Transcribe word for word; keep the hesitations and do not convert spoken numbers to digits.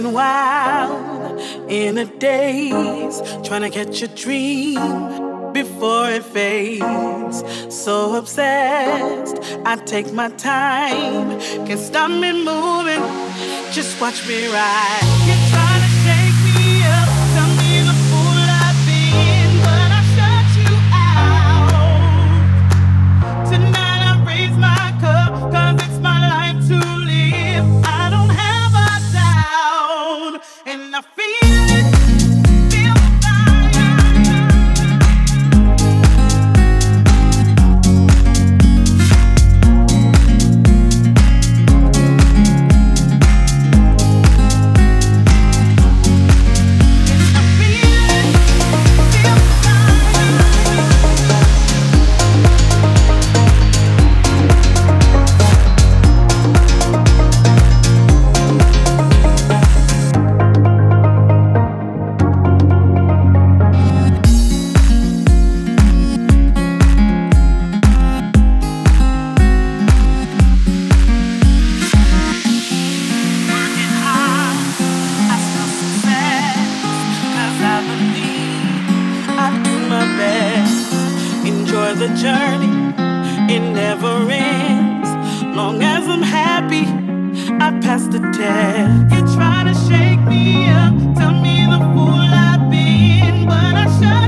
running wild in a daze, trying to catch a dream before it fades. So obsessed, I take my time, can't stop me moving, just watch me ride. You're trying to shake me up, tell me the fool I've been, but I shut you out. Tonight I raise my cup, cause it's my life to live. I don't have a doubt, and I feel it, feel the fire. The journey, it never ends. Long as I'm happy, I pass the test. You try to shake me up, tell me the fool I've been, but I shut